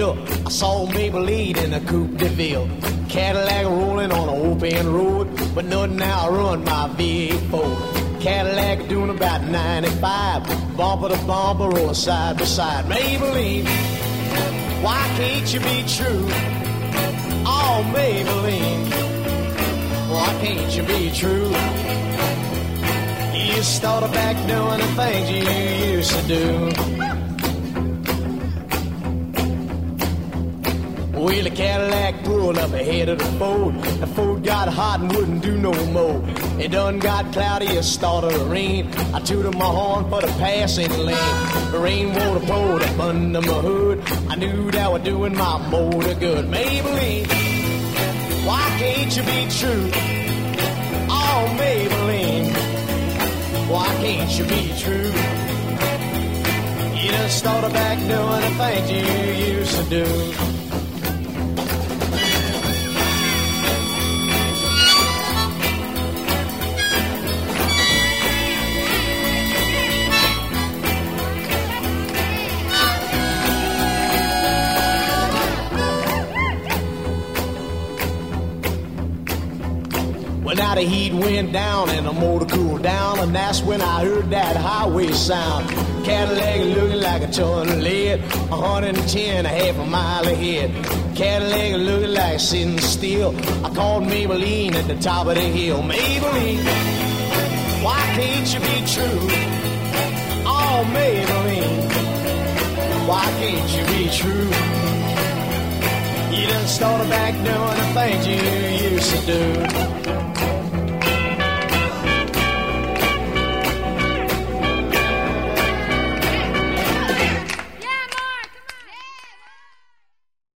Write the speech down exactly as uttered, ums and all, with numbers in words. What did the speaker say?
Hill, I saw Maybelline in a Coupe de Ville. Cadillac rolling on an open road, but nothing now run my V eight Ford. Cadillac doing about ninety-five, bumper to bumper or side by side. Maybelline, why can't you be true? Oh, Maybelline, why can't you be true? You started back doing the things you used to do. Well, the Cadillac pulled up ahead of the Ford. The Ford got hot and wouldn't do no more. It done got cloudy, it started to rain. I tooted my horn for the passing lane. The rainwater poured up under my hood. I knew that was doing my motor good. Maybelline, why can't you be true? Oh, Maybelline, why can't you be true? You done started back doing the things you used to do. Well, now the heat went down and the motor cooled down, and that's when I heard that highway sound. Cadillac looking like a ton of lead, one hundred ten, a half a mile ahead. Cadillac looking like sitting still. I called Maybelline at the top of the hill. Maybelline, why can't you be true? Oh, Maybelline, why can't you be true? You done started back doing the things you used to do.